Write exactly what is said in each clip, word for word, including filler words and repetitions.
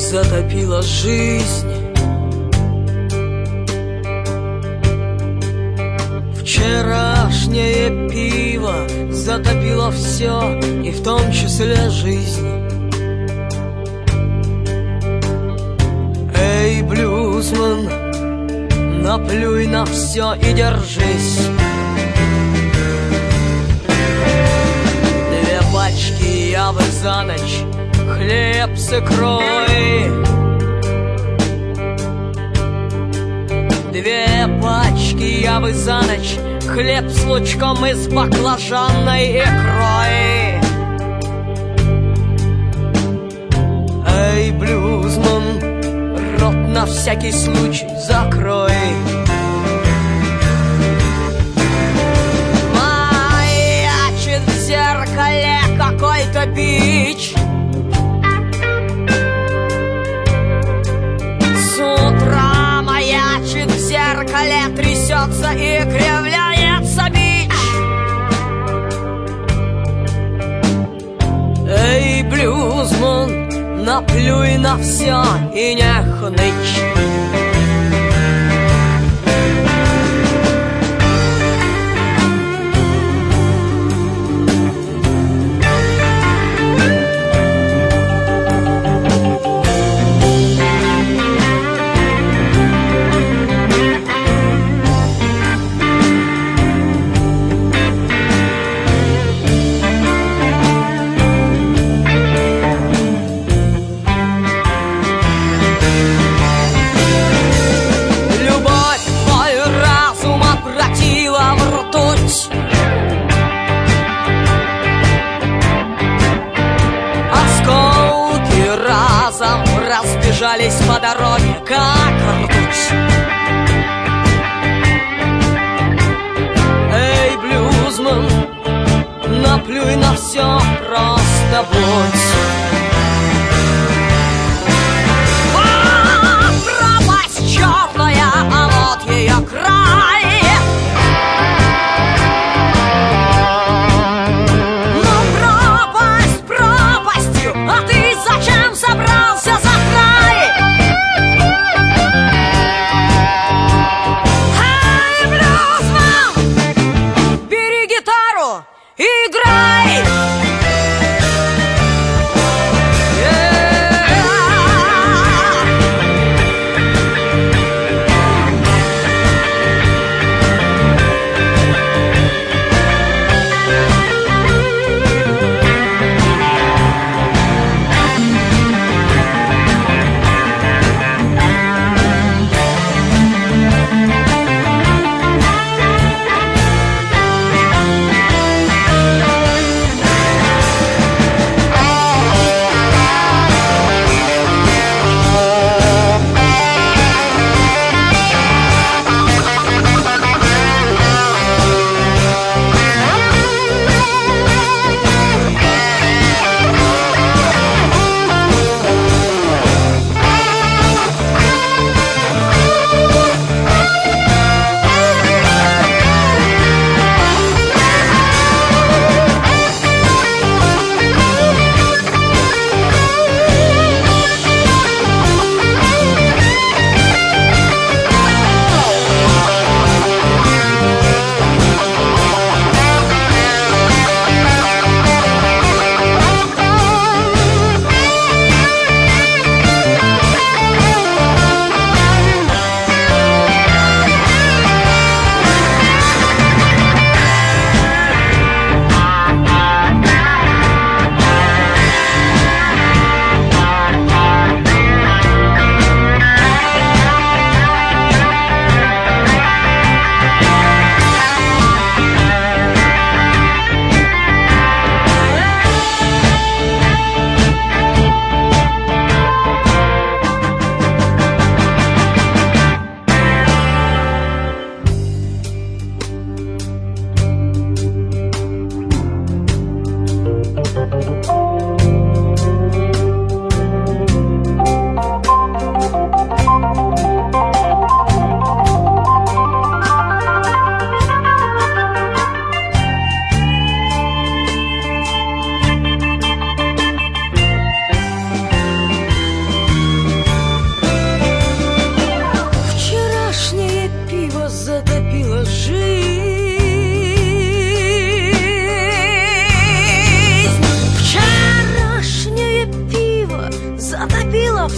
затопила жизнь. Вчерашнее пиво затопило все, и в том числе жизнь. Эй, блюзман, наплюй на все и держись. Две пачки явы за ночь, хлеб с икрой. Две пачки явы за ночь, хлеб с лучком и с баклажанной икрой. Эй, блюзман, рот на всякий случай закрой. Маячит в зеркале какой-то бич. С утра маячит в зеркале, трясется и кривляется бич. Эй, блюзман, наплюй на все и не хнычь. Разбежались по дороге, как ртуть. Эй, блюзман, наплюй на все, просто будь. А, пропасть черная, а вот ее край. Ну, пропасть пропастью, а ты зачем собрался за край? Эй, блюзман, бери гитару и играй.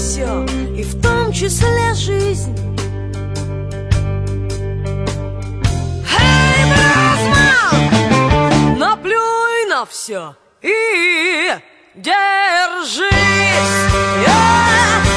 все, и в том числе жизнь. Эй, Бразман, наплюй на все и держись. Yeah!